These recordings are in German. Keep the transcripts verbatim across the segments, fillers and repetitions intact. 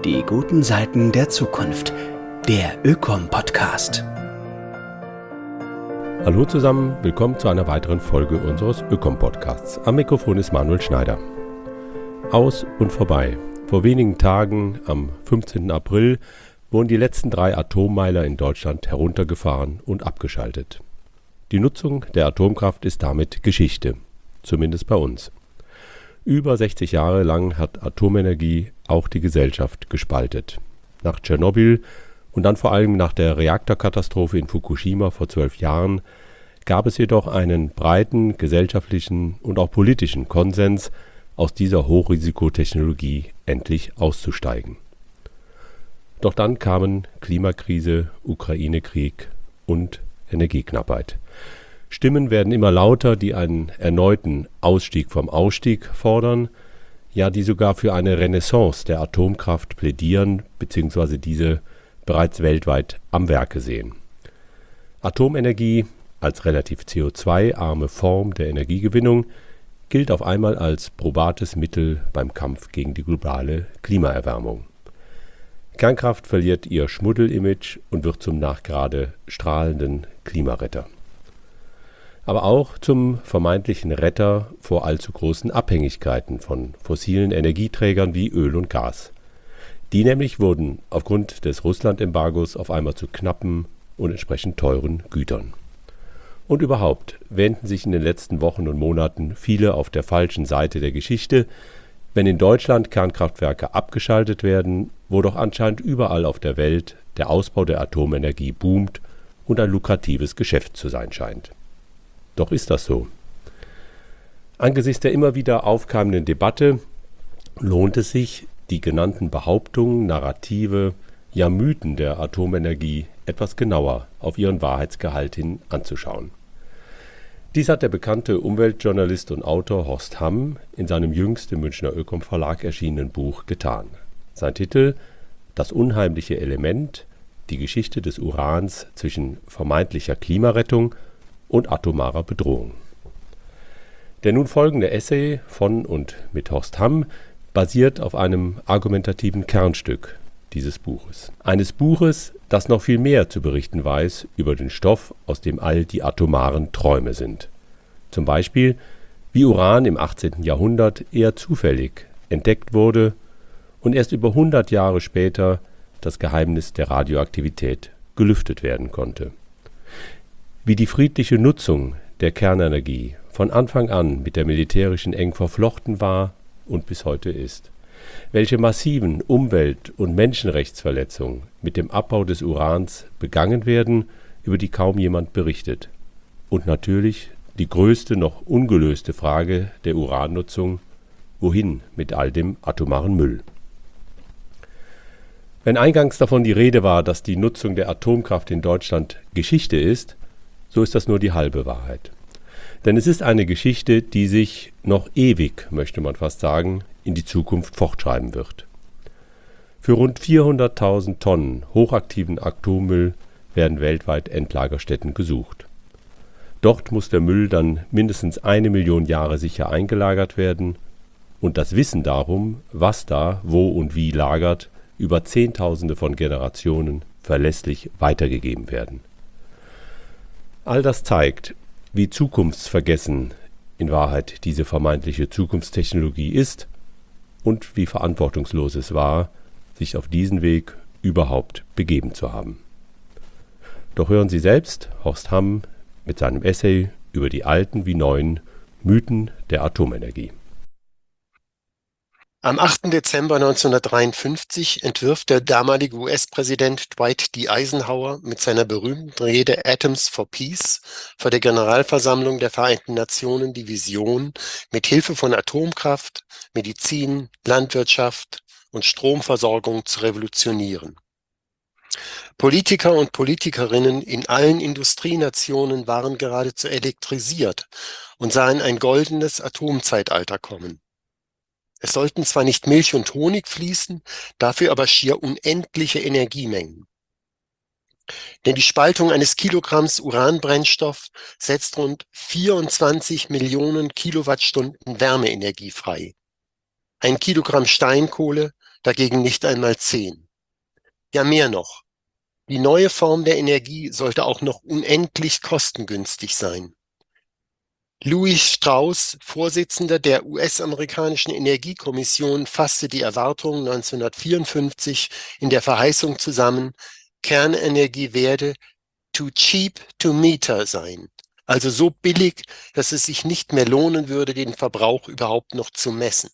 Die guten Seiten der Zukunft. Der Ökom-Podcast. Hallo zusammen, willkommen zu einer weiteren Folge unseres Ökom-Podcasts. Am Mikrofon ist Manuel Schneider. Aus und vorbei. Vor wenigen Tagen, am fünfzehnten April, wurden die letzten drei Atommeiler in Deutschland heruntergefahren und abgeschaltet. Die Nutzung der Atomkraft ist damit Geschichte, zumindest bei uns. Über sechzig Jahre lang hat Atomenergie auch die Gesellschaft gespaltet. Nach Tschernobyl und dann vor allem nach der Reaktorkatastrophe in Fukushima vor zwölf Jahren gab es jedoch einen breiten gesellschaftlichen und auch politischen Konsens, aus dieser Hochrisikotechnologie endlich auszusteigen. Doch dann kamen Klimakrise, Ukraine-Krieg und Energieknappheit. Stimmen werden immer lauter, die einen erneuten Ausstieg vom Ausstieg fordern, ja, die sogar für eine Renaissance der Atomkraft plädieren bzw. diese bereits weltweit am Werke sehen. Atomenergie als relativ C O zwei arme Form der Energiegewinnung gilt auf einmal als probates Mittel beim Kampf gegen die globale Klimaerwärmung. Kernkraft verliert ihr Schmuddelimage und wird zum nachgerade strahlenden Klimaretter. Aber auch zum vermeintlichen Retter vor allzu großen Abhängigkeiten von fossilen Energieträgern wie Öl und Gas. Die nämlich wurden aufgrund des Russland-Embargos auf einmal zu knappen und entsprechend teuren Gütern. Und überhaupt wähnten sich in den letzten Wochen und Monaten viele auf der falschen Seite der Geschichte, wenn in Deutschland Kernkraftwerke abgeschaltet werden, wo doch anscheinend überall auf der Welt der Ausbau der Atomenergie boomt und ein lukratives Geschäft zu sein scheint. Doch ist das so? Angesichts der immer wieder aufkeimenden Debatte lohnt es sich, die genannten Behauptungen, Narrative, ja Mythen der Atomenergie etwas genauer auf ihren Wahrheitsgehalt hin anzuschauen. Dies hat der bekannte Umweltjournalist und Autor Horst Hamm in seinem jüngst im Münchner Ökom Verlag erschienenen Buch getan. Sein Titel: Das unheimliche Element, die Geschichte des Urans zwischen vermeintlicher Klimarettung und atomarer Bedrohung. Der nun folgende Essay von und mit Horst Hamm basiert auf einem argumentativen Kernstück dieses Buches. Eines Buches, das noch viel mehr zu berichten weiß über den Stoff, aus dem all die atomaren Träume sind. Zum Beispiel, wie Uran im achtzehnten Jahrhundert eher zufällig entdeckt wurde und erst über hundert Jahre später das Geheimnis der Radioaktivität gelüftet werden konnte. Wie die friedliche Nutzung der Kernenergie von Anfang an mit der militärischen eng verflochten war und bis heute ist. Welche massiven Umwelt- und Menschenrechtsverletzungen mit dem Abbau des Urans begangen werden, über die kaum jemand berichtet. Und natürlich die größte noch ungelöste Frage der Urannutzung: Wohin mit all dem atomaren Müll? Wenn eingangs davon die Rede war, dass die Nutzung der Atomkraft in Deutschland Geschichte ist, so ist das nur die halbe Wahrheit. Denn es ist eine Geschichte, die sich noch ewig, möchte man fast sagen, in die Zukunft fortschreiben wird. Für rund vierhunderttausend Tonnen hochaktiven Atommüll werden weltweit Endlagerstätten gesucht. Dort muss der Müll dann mindestens eine Million Jahre sicher eingelagert werden und das Wissen darum, was da, wo und wie lagert, über Zehntausende von Generationen verlässlich weitergegeben werden. All das zeigt, wie zukunftsvergessen in Wahrheit diese vermeintliche Zukunftstechnologie ist und wie verantwortungslos es war, sich auf diesen Weg überhaupt begeben zu haben. Doch hören Sie selbst Horst Hamm mit seinem Essay über die alten wie neuen Mythen der Atomenergie. Am achten Dezember neunzehnhundertdreiundfünfzig entwirft der damalige U S-Präsident Dwight D. Eisenhower mit seiner berühmten Rede Atoms for Peace vor der Generalversammlung der Vereinten Nationen die Vision, mit Hilfe von Atomkraft, Medizin, Landwirtschaft und Stromversorgung zu revolutionieren. Politiker und Politikerinnen in allen Industrienationen waren geradezu elektrisiert und sahen ein goldenes Atomzeitalter kommen. Es sollten zwar nicht Milch und Honig fließen, dafür aber schier unendliche Energiemengen. Denn die Spaltung eines Kilogramms Uranbrennstoff setzt rund vierundzwanzig Millionen Kilowattstunden Wärmeenergie frei. Ein Kilogramm Steinkohle dagegen nicht einmal zehn. Ja, mehr noch. Die neue Form der Energie sollte auch noch unendlich kostengünstig sein. Louis Strauss, Vorsitzender der U S-amerikanischen Energiekommission, fasste die Erwartungen neunzehnhundertvierundfünfzig in der Verheißung zusammen, Kernenergie werde too cheap to meter sein, also so billig, dass es sich nicht mehr lohnen würde, den Verbrauch überhaupt noch zu messen.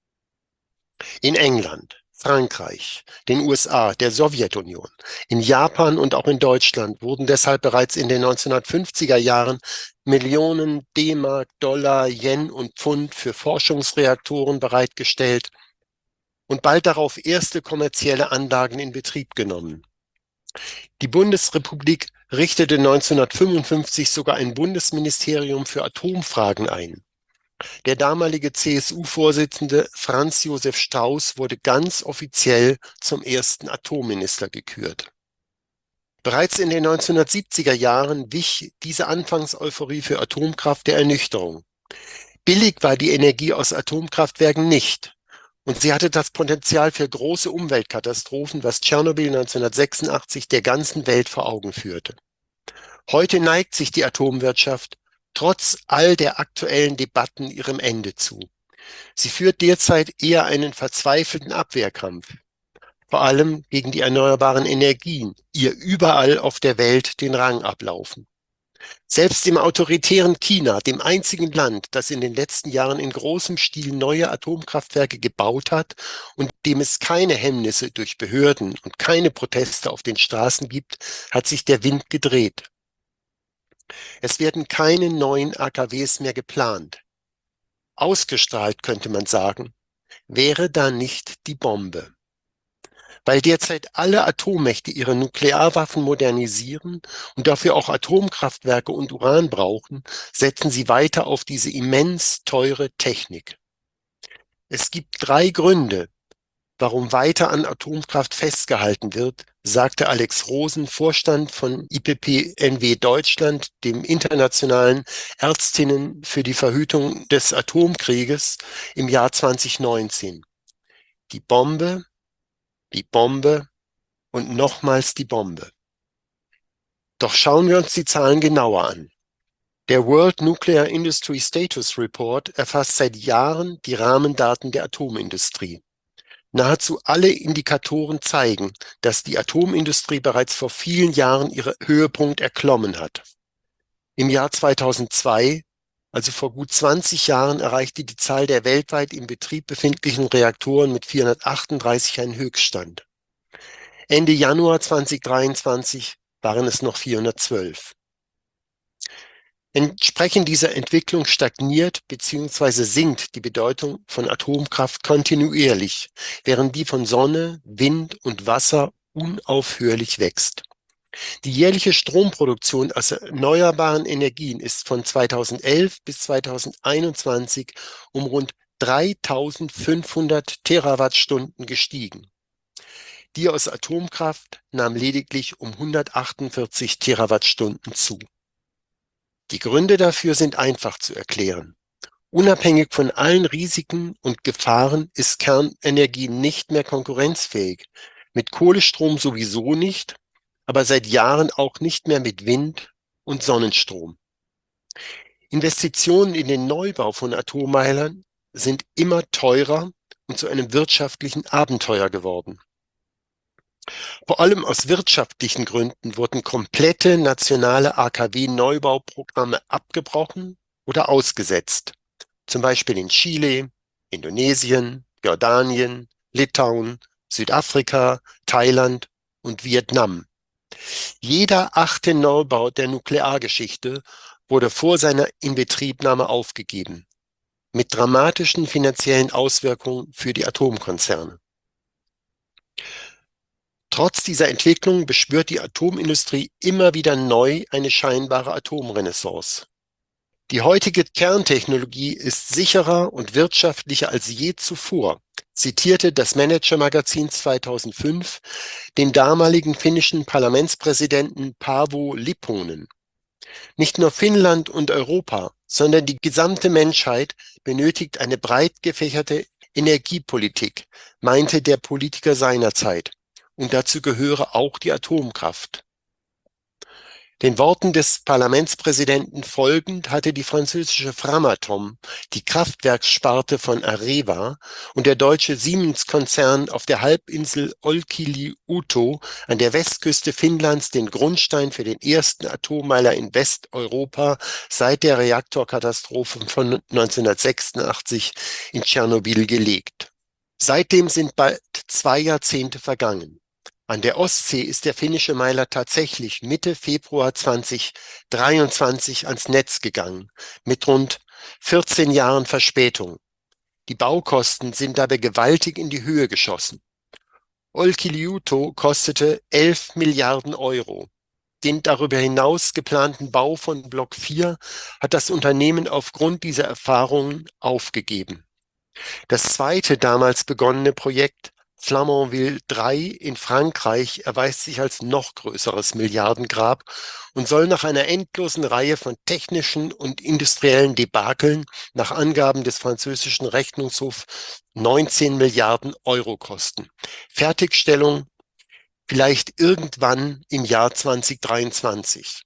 In England, Frankreich, den U S A, der Sowjetunion, in Japan und auch in Deutschland wurden deshalb bereits in den neunzehnhundertfünfziger Jahren Millionen D-Mark, Dollar, Yen und Pfund für Forschungsreaktoren bereitgestellt und bald darauf erste kommerzielle Anlagen in Betrieb genommen. Die Bundesrepublik richtete neunzehnhundertfünfundfünfzig sogar ein Bundesministerium für Atomfragen ein. Der damalige C S U-Vorsitzende Franz Josef Strauß wurde ganz offiziell zum ersten Atomminister gekürt. Bereits in den neunzehnhundertsiebziger Jahren wich diese Anfangseuphorie für Atomkraft der Ernüchterung. Billig war die Energie aus Atomkraftwerken nicht. Und sie hatte das Potenzial für große Umweltkatastrophen, was Tschernobyl neunzehnhundertsechsundachtzig der ganzen Welt vor Augen führte. Heute neigt sich die Atomwirtschaft trotz all der aktuellen Debatten ihrem Ende zu. Sie führt derzeit eher einen verzweifelten Abwehrkampf, vor allem gegen die erneuerbaren Energien, ihr überall auf der Welt den Rang ablaufen. Selbst im autoritären China, dem einzigen Land, das in den letzten Jahren in großem Stil neue Atomkraftwerke gebaut hat und dem es keine Hemmnisse durch Behörden und keine Proteste auf den Straßen gibt, hat sich der Wind gedreht. Es werden keine neuen A K Ws mehr geplant. Ausgestrahlt, könnte man sagen, wäre da nicht die Bombe. Weil derzeit alle Atommächte ihre Nuklearwaffen modernisieren und dafür auch Atomkraftwerke und Uran brauchen, setzen sie weiter auf diese immens teure Technik. Es gibt drei Gründe, warum weiter an Atomkraft festgehalten wird, sagte Alex Rosen, Vorstand von I P P N W Deutschland, dem Internationalen Ärztinnen für die Verhütung des Atomkrieges, im Jahr zweitausendneunzehn. Die Bombe, die Bombe und nochmals die Bombe. Doch schauen wir uns die Zahlen genauer an. Der World Nuclear Industry Status Report erfasst seit Jahren die Rahmendaten der Atomindustrie. Nahezu alle Indikatoren zeigen, dass die Atomindustrie bereits vor vielen Jahren ihren Höhepunkt erklommen hat. Im Jahr zweitausendzwei, also vor gut zwanzig Jahren, erreichte die Zahl der weltweit im Betrieb befindlichen Reaktoren mit vierhundertachtunddreißig einen Höchststand. Ende Januar zweitausenddreiundzwanzig waren es noch vierhundertzwölf. Entsprechend dieser Entwicklung stagniert bzw. sinkt die Bedeutung von Atomkraft kontinuierlich, während die von Sonne, Wind und Wasser unaufhörlich wächst. Die jährliche Stromproduktion aus erneuerbaren Energien ist von zweitausendelf bis zweitausendeinundzwanzig um rund dreitausendfünfhundert Terawattstunden gestiegen. Die aus Atomkraft nahm lediglich um hundertachtundvierzig Terawattstunden zu. Die Gründe dafür sind einfach zu erklären. Unabhängig von allen Risiken und Gefahren ist Kernenergie nicht mehr konkurrenzfähig. Mit Kohlestrom sowieso nicht, aber seit Jahren auch nicht mehr mit Wind- und Sonnenstrom. Investitionen in den Neubau von Atommeilern sind immer teurer und zu einem wirtschaftlichen Abenteuer geworden. Vor allem aus wirtschaftlichen Gründen wurden komplette nationale A K W-Neubauprogramme abgebrochen oder ausgesetzt. Zum Beispiel in Chile, Indonesien, Jordanien, Litauen, Südafrika, Thailand und Vietnam. Jeder achte Neubau der Nukleargeschichte wurde vor seiner Inbetriebnahme aufgegeben, mit dramatischen finanziellen Auswirkungen für die Atomkonzerne. Trotz dieser Entwicklung beschwört die Atomindustrie immer wieder neu eine scheinbare Atomrenaissance. Die heutige Kerntechnologie ist sicherer und wirtschaftlicher als je zuvor, zitierte das Manager-Magazin zweitausendfünf den damaligen finnischen Parlamentspräsidenten Paavo Lipponen. Nicht nur Finnland und Europa, sondern die gesamte Menschheit benötigt eine breit gefächerte Energiepolitik, meinte der Politiker seinerzeit, und dazu gehöre auch die Atomkraft. Den Worten des Parlamentspräsidenten folgend hatte die französische Framatome, die Kraftwerkssparte von Areva, und der deutsche Siemens-Konzern auf der Halbinsel Olkiluoto an der Westküste Finnlands den Grundstein für den ersten Atommeiler in Westeuropa seit der Reaktorkatastrophe von neunzehnhundertsechsundachtzig in Tschernobyl gelegt. Seitdem sind bald zwei Jahrzehnte vergangen. An der Ostsee ist der finnische Meiler tatsächlich Mitte Februar zweitausenddreiundzwanzig ans Netz gegangen, mit rund vierzehn Jahren Verspätung. Die Baukosten sind dabei gewaltig in die Höhe geschossen. Olkiluoto kostete elf Milliarden Euro. Den darüber hinaus geplanten Bau von Block vier hat das Unternehmen aufgrund dieser Erfahrungen aufgegeben. Das zweite damals begonnene Projekt Flamanville drei in Frankreich erweist sich als noch größeres Milliardengrab und soll nach einer endlosen Reihe von technischen und industriellen Debakeln nach Angaben des französischen Rechnungshofs neunzehn Milliarden Euro kosten. Fertigstellung vielleicht irgendwann im Jahr zweitausenddreiundzwanzig.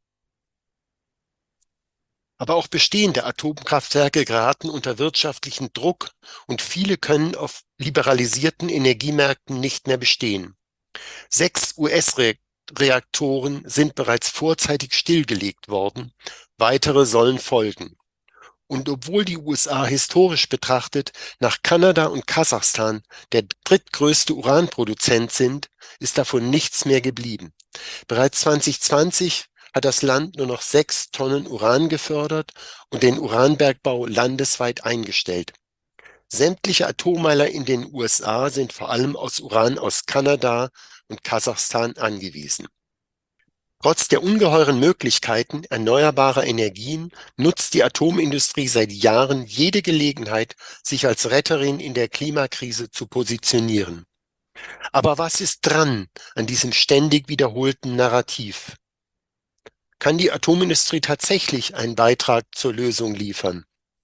Aber auch bestehende Atomkraftwerke geraten unter wirtschaftlichen Druck und viele können auf liberalisierten Energiemärkten nicht mehr bestehen. Sechs U S-Reaktoren sind bereits vorzeitig stillgelegt worden, weitere sollen folgen. Und obwohl die U S A historisch betrachtet nach Kanada und Kasachstan der drittgrößte Uranproduzent sind, ist davon nichts mehr geblieben. Bereits zweitausendzwanzig hat das Land nur noch sechs Tonnen Uran gefördert und den Uranbergbau landesweit eingestellt. Sämtliche Atommeiler in den U S A sind vor allem aus Uran aus Kanada und Kasachstan angewiesen. Trotz der ungeheuren Möglichkeiten erneuerbarer Energien nutzt die Atomindustrie seit Jahren jede Gelegenheit, sich als Retterin in der Klimakrise zu positionieren. Aber was ist dran an diesem ständig wiederholten Narrativ? Kann die Atomindustrie tatsächlich einen Beitrag zur Lösung liefern?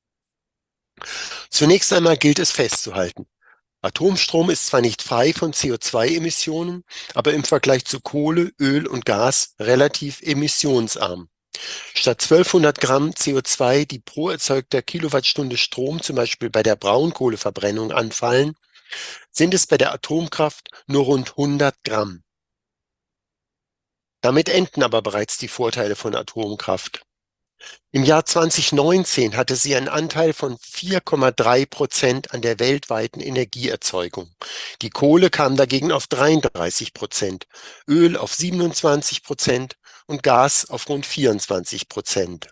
Zunächst einmal gilt es festzuhalten: Atomstrom ist zwar nicht frei von C O zwei Emissionen, aber im Vergleich zu Kohle, Öl und Gas relativ emissionsarm. Statt zwölfhundert Gramm C O zwei, die pro erzeugter Kilowattstunde Strom zum Beispiel bei der Braunkohleverbrennung anfallen, sind es bei der Atomkraft nur rund hundert Gramm. Damit enden aber bereits die Vorteile von Atomkraft. Im Jahr zweitausendneunzehn hatte sie einen Anteil von vier Komma drei Prozent an der weltweiten Energieerzeugung. Die Kohle kam dagegen auf dreiunddreißig Prozent, Öl auf siebenundzwanzig Prozent und Gas auf rund vierundzwanzig Prozent.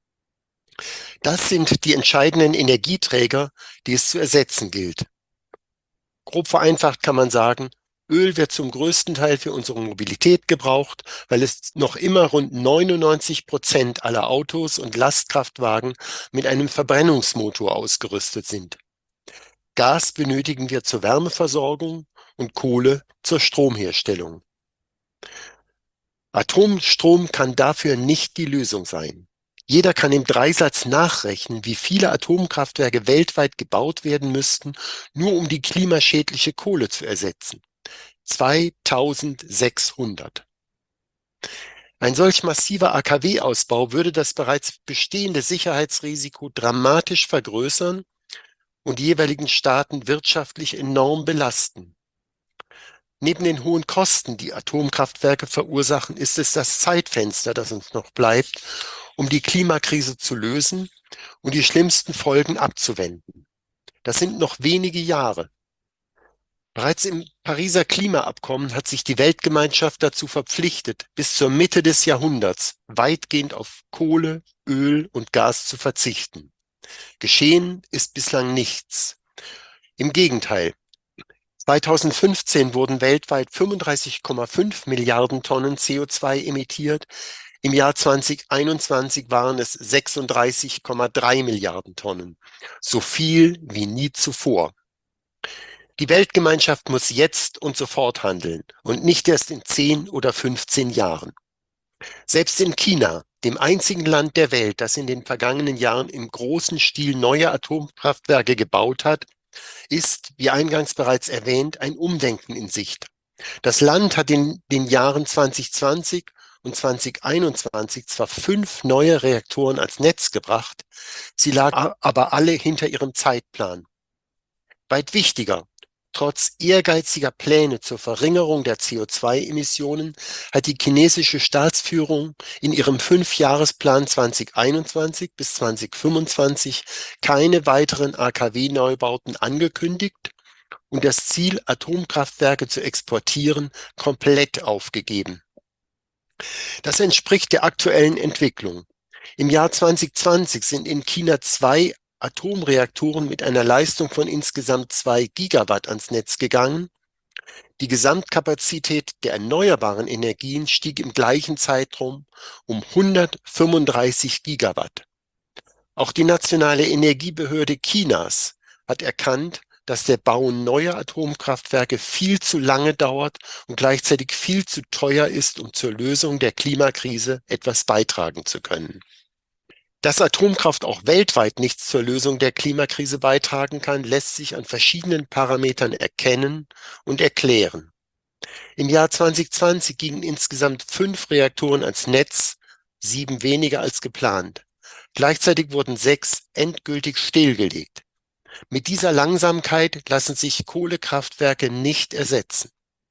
Das sind die entscheidenden Energieträger, die es zu ersetzen gilt. Grob vereinfacht kann man sagen, Öl wird zum größten Teil für unsere Mobilität gebraucht, weil es noch immer rund neunundneunzig Prozent aller Autos und Lastkraftwagen mit einem Verbrennungsmotor ausgerüstet sind. Gas benötigen wir zur Wärmeversorgung und Kohle zur Stromherstellung. Atomstrom kann dafür nicht die Lösung sein. Jeder kann im Dreisatz nachrechnen, wie viele Atomkraftwerke weltweit gebaut werden müssten, nur um die klimaschädliche Kohle zu ersetzen. zweitausendsechshundert. Ein solch massiver A K W-Ausbau würde das bereits bestehende Sicherheitsrisiko dramatisch vergrößern und die jeweiligen Staaten wirtschaftlich enorm belasten. Neben den hohen Kosten, die Atomkraftwerke verursachen, ist es das Zeitfenster, das uns noch bleibt, um die Klimakrise zu lösen und die schlimmsten Folgen abzuwenden. Das sind noch wenige Jahre. Bereits im Pariser Klimaabkommen hat sich die Weltgemeinschaft dazu verpflichtet, bis zur Mitte des Jahrhunderts weitgehend auf Kohle, Öl und Gas zu verzichten. Geschehen ist bislang nichts. Im Gegenteil. zweitausendfünfzehn wurden weltweit fünfunddreißig Komma fünf Milliarden Tonnen C O zwei emittiert. Im Jahr zweitausendeinundzwanzig waren es sechsunddreißig Komma drei Milliarden Tonnen. So viel wie nie zuvor. Die Weltgemeinschaft muss jetzt und sofort handeln und nicht erst in zehn oder fünfzehn Jahren. Selbst in China, dem einzigen Land der Welt, das in den vergangenen Jahren im großen Stil neue Atomkraftwerke gebaut hat, ist, wie eingangs bereits erwähnt, ein Umdenken in Sicht. Das Land hat in den Jahren zwanzig zwanzig und zwanzig einundzwanzig zwar fünf neue Reaktoren ans Netz gebracht, sie lagen aber alle hinter ihrem Zeitplan. Weit wichtiger: Trotz ehrgeiziger Pläne zur Verringerung der C O zwei Emissionen hat die chinesische Staatsführung in ihrem Fünfjahresplan zwanzig einundzwanzig bis zwanzig fünfundzwanzig keine weiteren A K W-Neubauten angekündigt und das Ziel, Atomkraftwerke zu exportieren, komplett aufgegeben. Das entspricht der aktuellen Entwicklung. Im Jahr zwanzig zwanzig sind in China zwei Atomreaktoren mit einer Leistung von insgesamt zwei Gigawatt ans Netz gegangen. Die Gesamtkapazität der erneuerbaren Energien stieg im gleichen Zeitraum um hundertfünfunddreißig Gigawatt. Auch die Nationale Energiebehörde Chinas hat erkannt, dass der Bau neuer Atomkraftwerke viel zu lange dauert und gleichzeitig viel zu teuer ist, um zur Lösung der Klimakrise etwas beitragen zu können. Dass Atomkraft auch weltweit nichts zur Lösung der Klimakrise beitragen kann, lässt sich an verschiedenen Parametern erkennen und erklären. Im Jahr zwanzig zwanzig gingen insgesamt fünf Reaktoren ans Netz, sieben weniger als geplant. Gleichzeitig wurden sechs endgültig stillgelegt. Mit dieser Langsamkeit lassen sich Kohlekraftwerke nicht ersetzen.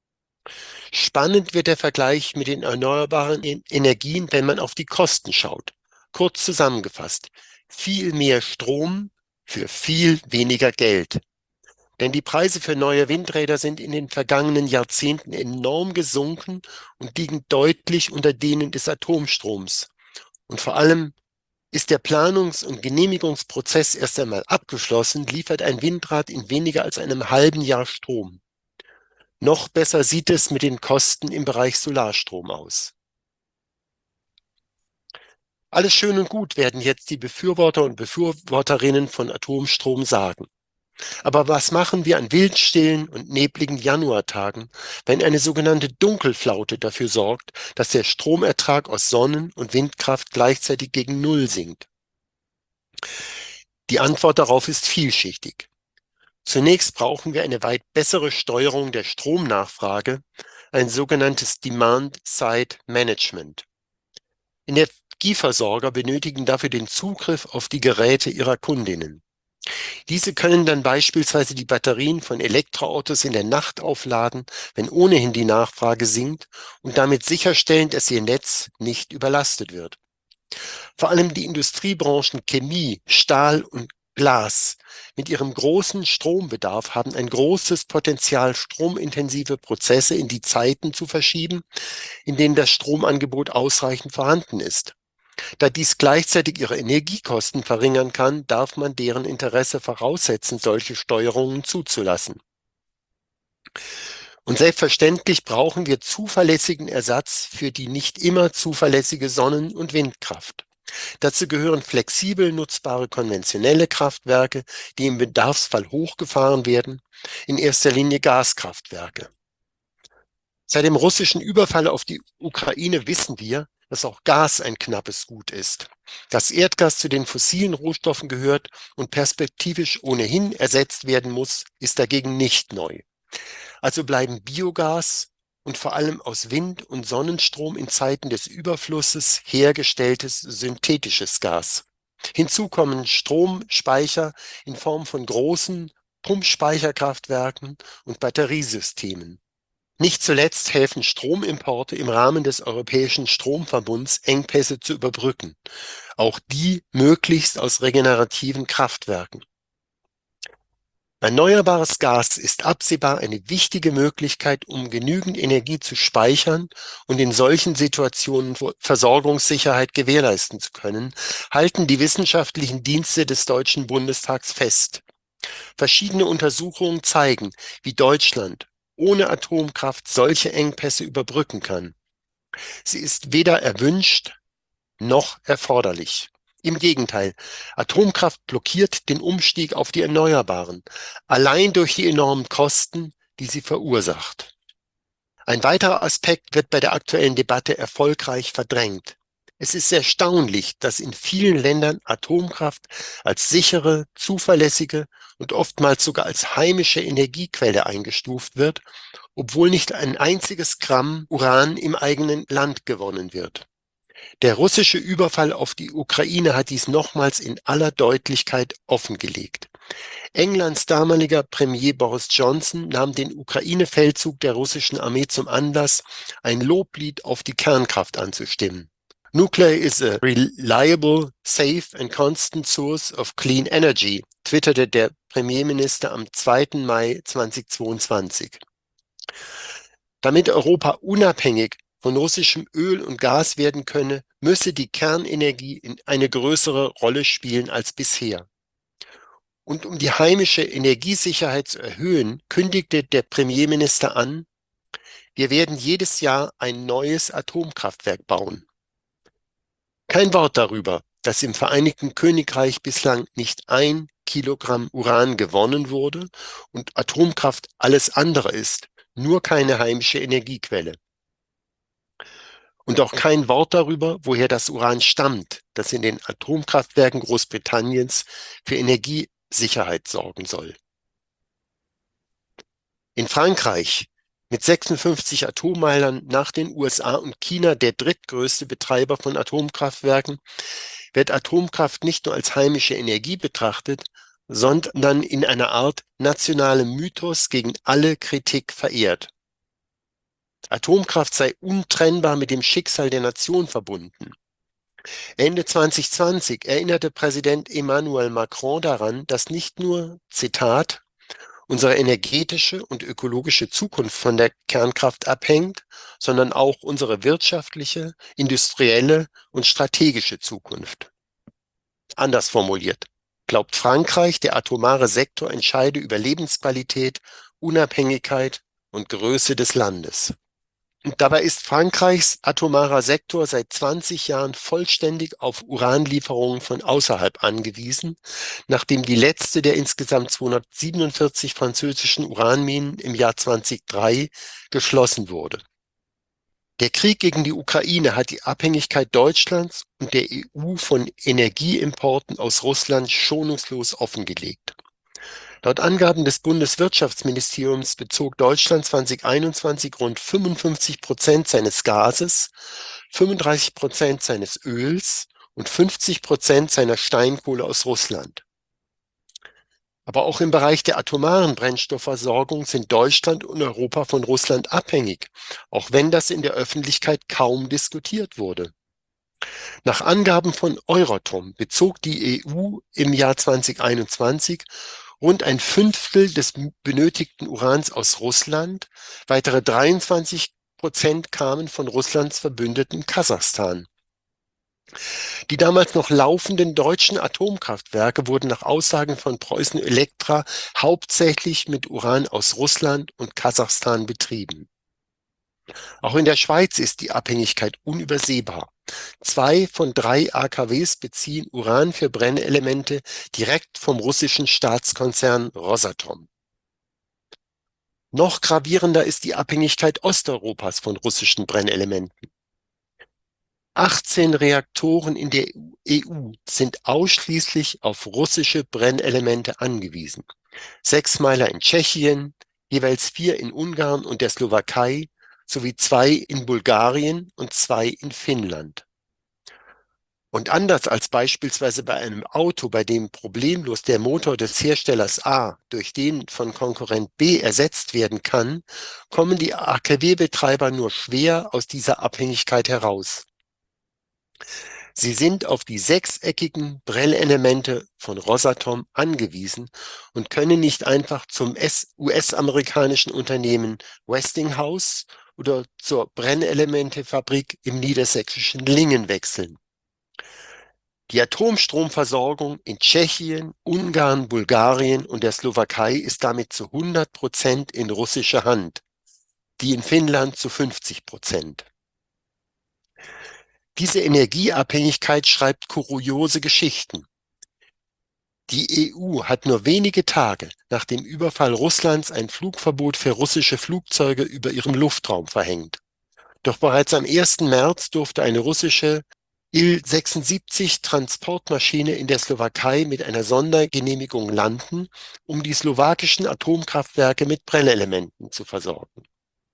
Spannend wird der Vergleich mit den erneuerbaren Energien, wenn man auf die Kosten schaut. Kurz zusammengefasst: viel mehr Strom für viel weniger Geld. Denn die Preise für neue Windräder sind in den vergangenen Jahrzehnten enorm gesunken und liegen deutlich unter denen des Atomstroms. Und vor allem ist der Planungs- und Genehmigungsprozess erst einmal abgeschlossen, liefert ein Windrad in weniger als einem halben Jahr Strom. Noch besser sieht es mit den Kosten im Bereich Solarstrom aus. Alles schön und gut, werden jetzt die Befürworter und Befürworterinnen von Atomstrom sagen. Aber was machen wir an windstillen und nebligen Januartagen, wenn eine sogenannte Dunkelflaute dafür sorgt, dass der Stromertrag aus Sonnen- und Windkraft gleichzeitig gegen Null sinkt? Die Antwort darauf ist vielschichtig. Zunächst brauchen wir eine weit bessere Steuerung der Stromnachfrage, ein sogenanntes Demand-Side-Management. Energieversorger benötigen dafür den Zugriff auf die Geräte ihrer Kundinnen. Diese können dann beispielsweise die Batterien von Elektroautos in der Nacht aufladen, wenn ohnehin die Nachfrage sinkt, und damit sicherstellen, dass ihr Netz nicht überlastet wird. Vor allem die Industriebranchen Chemie, Stahl und Glas mit ihrem großen Strombedarf haben ein großes Potenzial, stromintensive Prozesse in die Zeiten zu verschieben, in denen das Stromangebot ausreichend vorhanden ist. Da dies gleichzeitig ihre Energiekosten verringern kann, darf man deren Interesse voraussetzen, solche Steuerungen zuzulassen. Und selbstverständlich brauchen wir zuverlässigen Ersatz für die nicht immer zuverlässige Sonnen- und Windkraft. Dazu gehören flexibel nutzbare konventionelle Kraftwerke, die im Bedarfsfall hochgefahren werden, in erster Linie Gaskraftwerke. Seit dem russischen Überfall auf die Ukraine wissen wir, dass auch Gas ein knappes Gut ist. Dass Erdgas zu den fossilen Rohstoffen gehört und perspektivisch ohnehin ersetzt werden muss, ist dagegen nicht neu. Also bleiben Biogas und vor allem aus Wind- und Sonnenstrom in Zeiten des Überflusses hergestelltes synthetisches Gas. Hinzu kommen Stromspeicher in Form von großen Pumpspeicherkraftwerken und Batteriesystemen. Nicht zuletzt helfen Stromimporte im Rahmen des Europäischen Stromverbunds, Engpässe zu überbrücken, auch die möglichst aus regenerativen Kraftwerken. Erneuerbares Gas ist absehbar eine wichtige Möglichkeit, um genügend Energie zu speichern und in solchen Situationen Versorgungssicherheit gewährleisten zu können, halten die wissenschaftlichen Dienste des Deutschen Bundestags fest. Verschiedene Untersuchungen zeigen, wie Deutschland ohne Atomkraft solche Engpässe überbrücken kann. Sie ist weder erwünscht noch erforderlich. Im Gegenteil, Atomkraft blockiert den Umstieg auf die Erneuerbaren, allein durch die enormen Kosten, die sie verursacht. Ein weiterer Aspekt wird bei der aktuellen Debatte erfolgreich verdrängt: Es ist erstaunlich, dass in vielen Ländern Atomkraft als sichere, zuverlässige und oftmals sogar als heimische Energiequelle eingestuft wird, obwohl nicht ein einziges Gramm Uran im eigenen Land gewonnen wird. Der russische Überfall auf die Ukraine hat dies nochmals in aller Deutlichkeit offengelegt. Englands damaliger Premier Boris Johnson nahm den Ukraine-Feldzug der russischen Armee zum Anlass, ein Loblied auf die Kernkraft anzustimmen. Nuclear is a reliable, safe and constant source of clean energy, twitterte der Premierminister am zweiten Mai zweitausendzweiundzwanzig. Damit Europa unabhängig von russischem Öl und Gas werden könne, müsse die Kernenergie eine größere Rolle spielen als bisher. Und um die heimische Energiesicherheit zu erhöhen, kündigte der Premierminister an, wir werden jedes Jahr ein neues Atomkraftwerk bauen. Kein Wort darüber, dass im Vereinigten Königreich bislang nicht ein Kilogramm Uran gewonnen wurde und Atomkraft alles andere ist, nur keine heimische Energiequelle. Und auch kein Wort darüber, woher das Uran stammt, das in den Atomkraftwerken Großbritanniens für Energiesicherheit sorgen soll. In Frankreich, mit sechsundfünfzig Atommeilern nach den U S A und China der drittgrößte Betreiber von Atomkraftwerken, wird Atomkraft nicht nur als heimische Energie betrachtet, sondern in einer Art nationalem Mythos gegen alle Kritik verehrt. Atomkraft sei untrennbar mit dem Schicksal der Nation verbunden. Ende zweitausendzwanzig erinnerte Präsident Emmanuel Macron daran, dass nicht nur, Zitat, unsere energetische und ökologische Zukunft von der Kernkraft abhängt, sondern auch unsere wirtschaftliche, industrielle und strategische Zukunft. Anders formuliert, glaubt Frankreich, der atomare Sektor entscheide über Lebensqualität, Unabhängigkeit und Größe des Landes. Und dabei ist Frankreichs atomarer Sektor seit zwanzig Jahren vollständig auf Uranlieferungen von außerhalb angewiesen, nachdem die letzte der insgesamt zweihundertsiebenundvierzig französischen Uranminen im Jahr zweitausenddrei geschlossen wurde. Der Krieg gegen die Ukraine hat die Abhängigkeit Deutschlands und der E U von Energieimporten aus Russland schonungslos offengelegt. Laut Angaben des Bundeswirtschaftsministeriums bezog Deutschland zweitausendeinundzwanzig rund fünfundfünfzig Prozent seines Gases, fünfunddreißig Prozent seines Öls und fünfzig Prozent seiner Steinkohle aus Russland. Aber auch im Bereich der atomaren Brennstoffversorgung sind Deutschland und Europa von Russland abhängig, auch wenn das in der Öffentlichkeit kaum diskutiert wurde. Nach Angaben von Euratom bezog die E U im Jahr zweitausendeinundzwanzig rund ein Fünftel des benötigten Urans aus Russland, weitere dreiundzwanzig Prozent kamen von Russlands Verbündeten Kasachstan. Die damals noch laufenden deutschen Atomkraftwerke wurden nach Aussagen von Preußen Elektra hauptsächlich mit Uran aus Russland und Kasachstan betrieben. Auch in der Schweiz ist die Abhängigkeit unübersehbar. Zwei von drei A K Ws beziehen Uran für Brennelemente direkt vom russischen Staatskonzern Rosatom. Noch gravierender ist die Abhängigkeit Osteuropas von russischen Brennelementen. achtzehn Reaktoren in der E U sind ausschließlich auf russische Brennelemente angewiesen. Sechs Meiler in Tschechien, jeweils vier in Ungarn und der Slowakei, sowie zwei in Bulgarien und zwei in Finnland. Und anders als beispielsweise bei einem Auto, bei dem problemlos der Motor des Herstellers A durch den von Konkurrent B ersetzt werden kann, kommen die A K W-Betreiber nur schwer aus dieser Abhängigkeit heraus. Sie sind auf die sechseckigen Brennelemente von Rosatom angewiesen und können nicht einfach zum U S-amerikanischen Unternehmen Westinghouse oder zur Brennelementefabrik im niedersächsischen Lingen wechseln. Die Atomstromversorgung in Tschechien, Ungarn, Bulgarien und der Slowakei ist damit zu hundert Prozent in russischer Hand, die in Finnland zu fünfzig Prozent. Diese Energieabhängigkeit schreibt kuriose Geschichten. Die E U hat nur wenige Tage nach dem Überfall Russlands ein Flugverbot für russische Flugzeuge über ihrem Luftraum verhängt. Doch bereits am ersten März durfte eine russische Il sechsundsiebzig Transportmaschine in der Slowakei mit einer Sondergenehmigung landen, um die slowakischen Atomkraftwerke mit Brennelementen zu versorgen.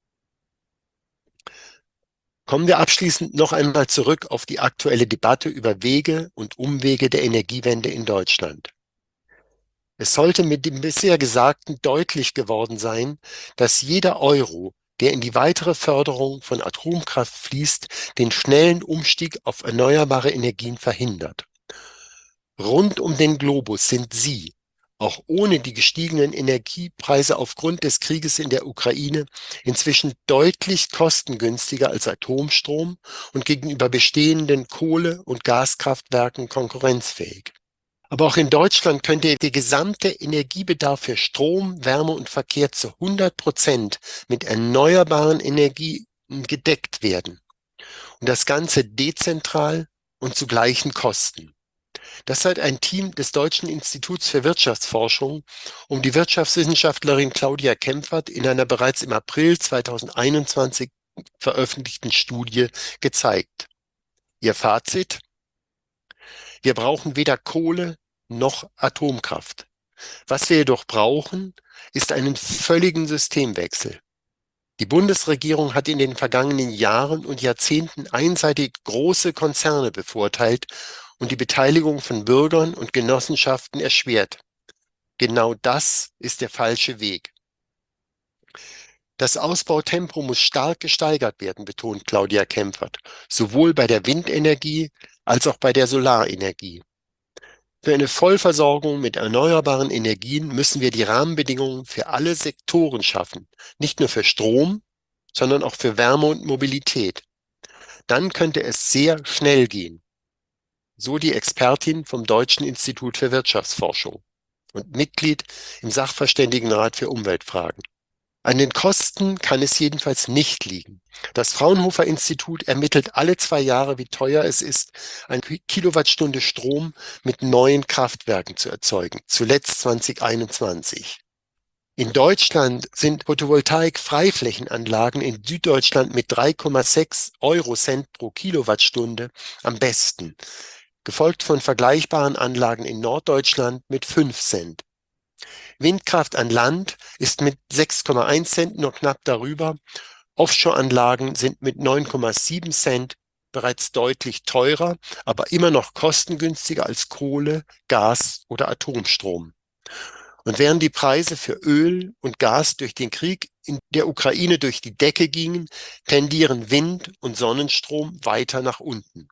Kommen wir abschließend noch einmal zurück auf die aktuelle Debatte über Wege und Umwege der Energiewende in Deutschland. Es sollte mit dem bisher Gesagten deutlich geworden sein, dass jeder Euro, der in die weitere Förderung von Atomkraft fließt, den schnellen Umstieg auf erneuerbare Energien verhindert. Rund um den Globus sind sie, auch ohne die gestiegenen Energiepreise aufgrund des Krieges in der Ukraine, inzwischen deutlich kostengünstiger als Atomstrom und gegenüber bestehenden Kohle- und Gaskraftwerken konkurrenzfähig. Aber auch in Deutschland könnte der gesamte Energiebedarf für Strom, Wärme und Verkehr zu hundert Prozent mit erneuerbaren Energien gedeckt werden. Und das Ganze dezentral und zu gleichen Kosten. Das hat ein Team des Deutschen Instituts für Wirtschaftsforschung um die Wirtschaftswissenschaftlerin Claudia Kempfert in einer bereits im April zweitausendeinundzwanzig veröffentlichten Studie gezeigt. Ihr Fazit: Wir brauchen weder Kohle noch Atomkraft. Was wir jedoch brauchen, ist einen völligen Systemwechsel. Die Bundesregierung hat in den vergangenen Jahren und Jahrzehnten einseitig große Konzerne bevorteilt und die Beteiligung von Bürgern und Genossenschaften erschwert. Genau das ist der falsche Weg. Das Ausbautempo muss stark gesteigert werden, betont Claudia Kempfert, sowohl bei der Windenergie als auch bei der Solarenergie. Für eine Vollversorgung mit erneuerbaren Energien müssen wir die Rahmenbedingungen für alle Sektoren schaffen, nicht nur für Strom, sondern auch für Wärme und Mobilität. Dann könnte es sehr schnell gehen. So die Expertin vom Deutschen Institut für Wirtschaftsforschung und Mitglied im Sachverständigenrat für Umweltfragen. An den Kosten kann es jedenfalls nicht liegen. Das Fraunhofer-Institut ermittelt alle zwei Jahre, wie teuer es ist, eine Kilowattstunde Strom mit neuen Kraftwerken zu erzeugen, zuletzt zweitausendeinundzwanzig. In Deutschland sind Photovoltaik-Freiflächenanlagen in Süddeutschland mit drei Komma sechs Eurocent pro Kilowattstunde am besten, gefolgt von vergleichbaren Anlagen in Norddeutschland mit fünf Cent. Windkraft an Land ist mit sechs Komma eins Cent nur knapp darüber. Offshore-Anlagen sind mit neun Komma sieben Cent bereits deutlich teurer, aber immer noch kostengünstiger als Kohle, Gas oder Atomstrom. Und während die Preise für Öl und Gas durch den Krieg in der Ukraine durch die Decke gingen, tendieren Wind- und Sonnenstrom weiter nach unten.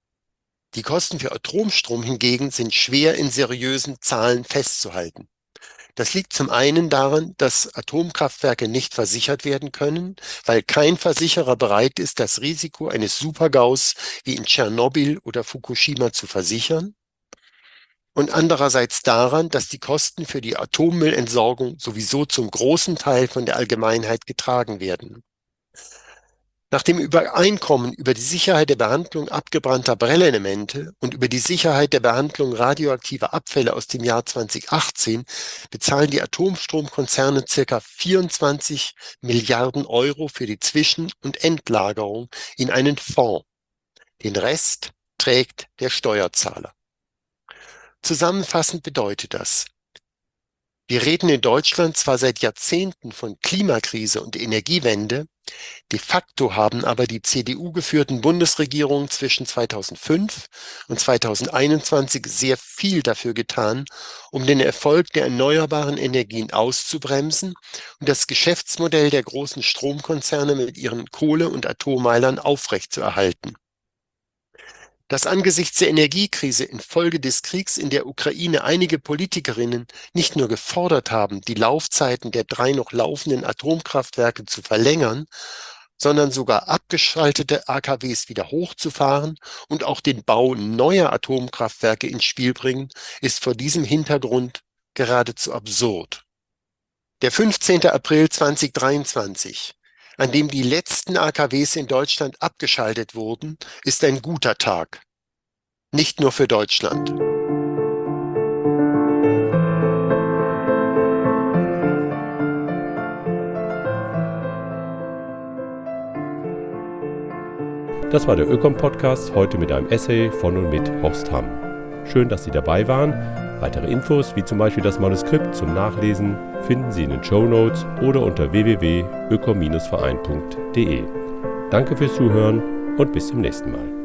Die Kosten für Atomstrom hingegen sind schwer in seriösen Zahlen festzuhalten. Das liegt zum einen daran, dass Atomkraftwerke nicht versichert werden können, weil kein Versicherer bereit ist, das Risiko eines Supergaus wie in Tschernobyl oder Fukushima zu versichern. Und andererseits daran, dass die Kosten für die Atommüllentsorgung sowieso zum großen Teil von der Allgemeinheit getragen werden. Nach dem Übereinkommen über die Sicherheit der Behandlung abgebrannter Brennelemente und über die Sicherheit der Behandlung radioaktiver Abfälle aus dem Jahr zweitausendachtzehn bezahlen die Atomstromkonzerne ca. vierundzwanzig Milliarden Euro für die Zwischen- und Endlagerung in einen Fonds. Den Rest trägt der Steuerzahler. Zusammenfassend bedeutet das: Wir reden in Deutschland zwar seit Jahrzehnten von Klimakrise und Energiewende, de facto haben aber die C D U-geführten Bundesregierungen zwischen zweitausendfünf und zweitausendeinundzwanzig sehr viel dafür getan, um den Erfolg der erneuerbaren Energien auszubremsen und das Geschäftsmodell der großen Stromkonzerne mit ihren Kohle- und Atommeilern aufrechtzuerhalten. Dass angesichts der Energiekrise infolge des Kriegs in der Ukraine einige Politikerinnen nicht nur gefordert haben, die Laufzeiten der drei noch laufenden Atomkraftwerke zu verlängern, sondern sogar abgeschaltete A K Ws wieder hochzufahren und auch den Bau neuer Atomkraftwerke ins Spiel bringen, ist vor diesem Hintergrund geradezu absurd. Der fünfzehnte April zweitausenddreiundzwanzig, an dem die letzten A K Ws in Deutschland abgeschaltet wurden, ist ein guter Tag. Nicht nur für Deutschland. Das war der Ökom-Podcast, heute mit einem Essay von und mit Horst Hamm. Schön, dass Sie dabei waren. Weitere Infos, wie zum Beispiel das Manuskript zum Nachlesen, finden Sie in den Shownotes oder unter w w w punkt ökom Verein punkt d e. Danke fürs Zuhören und bis zum nächsten Mal.